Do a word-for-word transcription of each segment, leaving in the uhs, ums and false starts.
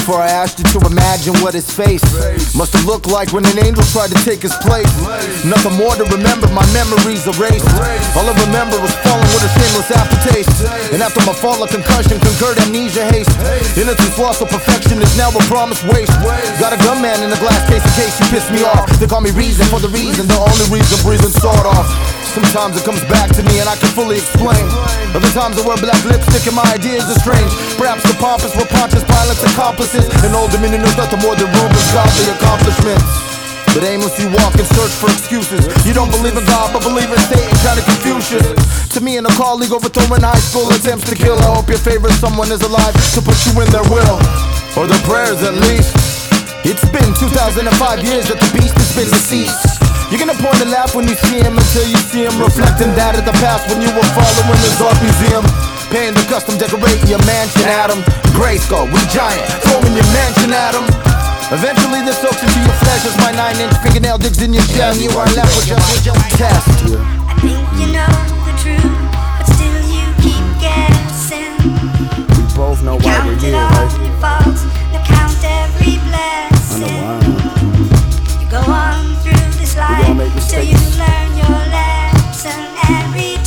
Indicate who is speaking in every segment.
Speaker 1: before I asked you to imagine what his face must have looked like when an angel tried to take his place. Nothing more to remember, my memories erased. All I remember was falling with a shameless aftertaste. And after my fall, a concussion concurred amnesia haste. Innocence lost, so perfection is now a promised waste. Got a gunman in a glass case in case you piss me off. They call me reason for the reason, the only reason breathing sawed off. Sometimes it comes back to me and I can fully explain. Other times I wear black lipstick and my ideas are strange. Perhaps the pompous were Pontius Pilate's accomplices. And Old Dominion is nothing more than rumors, godly accomplishments. But aimlessly walk and search for excuses. You don't believe in God but believe in Satan, kinda Confucius. To me and a colleague overthrowing high school attempts to kill. I hope your favorite someone is alive to put you in their will, or their prayers at least. It's been two thousand five years that the beast has been deceased. You're gonna point and laugh when you see him until you see him reflecting that of the past when you were following his art museum. Paying the custom, decorating your mansion at him. Grayskull, we giant, throwing your mansion at him. Eventually this soaks into your flesh as my nine inch fingernail digs in your shell. You are left with your test.
Speaker 2: I think you know the truth, but still you keep guessing.
Speaker 3: We both know why we're here, right?
Speaker 2: Count it all your faults, now count every blessing.
Speaker 3: I know why.
Speaker 2: You go on through this life
Speaker 3: gonna make
Speaker 2: till
Speaker 3: mistakes.
Speaker 2: you learn your lesson and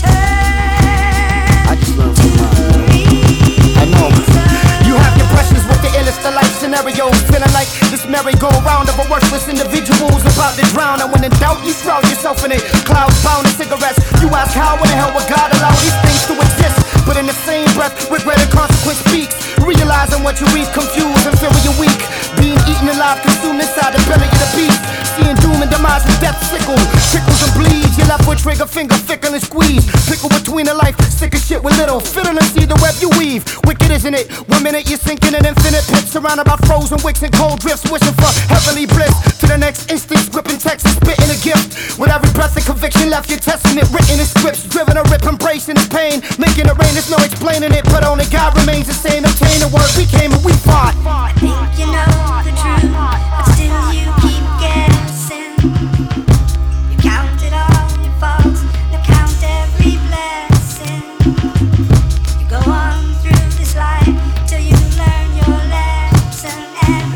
Speaker 2: return.
Speaker 3: I just learned from mine. I know.
Speaker 4: You have your pressures with the illest of life scenarios. Feeling like this merry-go-round of a worthless individuals about to drown. And when in doubt, you shroud yourself in it. Clouds bound in cigarettes. You ask how in the hell would God allow these things to exist? But in the same breath, regret and consequence speaks. Realizing what you reap, confused and feeling you're weak. Being eaten alive, consumed inside the belly of the beast. Seeing doom and demise and death sickle. Trickles and bleeds, you're left with trigger finger, fickle and squeeze. Pickle between the life, sick as shit with little. Fiddle and see the web you weave. Wicked, isn't it? One minute you're sinking in infinite pits, surrounded by frozen wicks and cold drifts, wishing for heavenly bliss. To the next instant, gripping text and spitting a gift. With every breath of conviction left, your testament written in scripts. Driven a rip, embracing his pain. Making it rain, there's no explaining it, but only God remains the same. Obtain the word, we came and we fought.
Speaker 2: I think you know the truth, but still you keep guessing. You counted all your faults, now count every blessing. You go on through this life till you learn your lesson and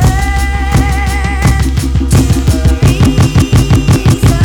Speaker 2: return to reason.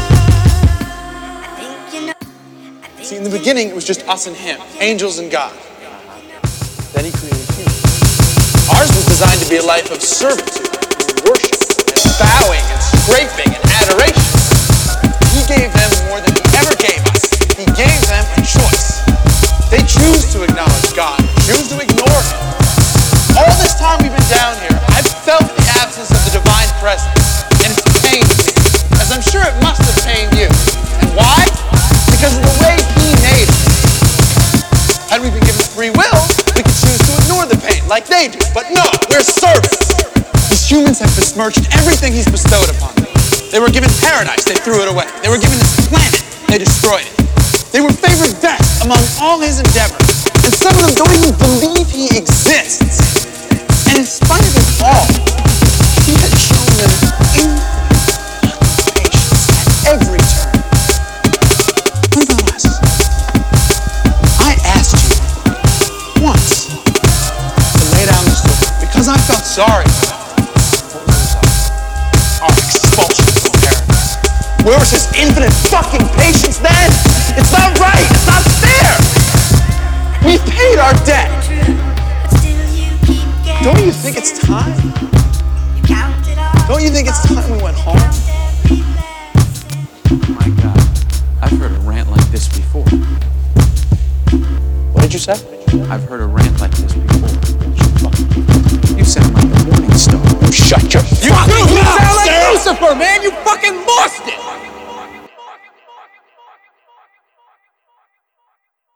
Speaker 2: I think you know. I think
Speaker 5: See, in the beginning, it was just us and him, angels and God. Then he created humans. Ours was designed to be a life of servitude, and worship, and bowing, and scraping, and adoration. He gave them more than he ever gave us. He gave them a choice. They choose to acknowledge God, choose to ignore him. All this time we've been down here, I've felt the absence of the divine presence, and it's pained me, as I'm sure it must have pained you. And why? Because of the way he made us. Had we been given free will, we could choose to ignore the pain like they do. But no, we're servants. These humans have besmirched everything he's bestowed upon them. They were given paradise, they threw it away. They were given this planet, they destroyed it. They were favored best among all his endeavors. And some of them don't even believe he exists. And in spite of it all, he had shown them infinite patience at every turn. What about us? I asked you once to lay down the sword because I felt sorry for them. What was the result? Our expulsion from paradise. Where was his infinite fucking patience then? It's not right. It's not fair. We've paid our debt. Don't you think it's time? Don't you think it's time we went home?
Speaker 6: My God, I've heard a rant like this before.
Speaker 5: What did you say?
Speaker 6: I've heard a rant like this before. You sound like a morning star.
Speaker 5: Shut your
Speaker 4: You,
Speaker 5: fucking
Speaker 4: you
Speaker 5: mouth,
Speaker 4: sound like
Speaker 5: Sarah.
Speaker 4: Lucifer, man. You fucking lost it.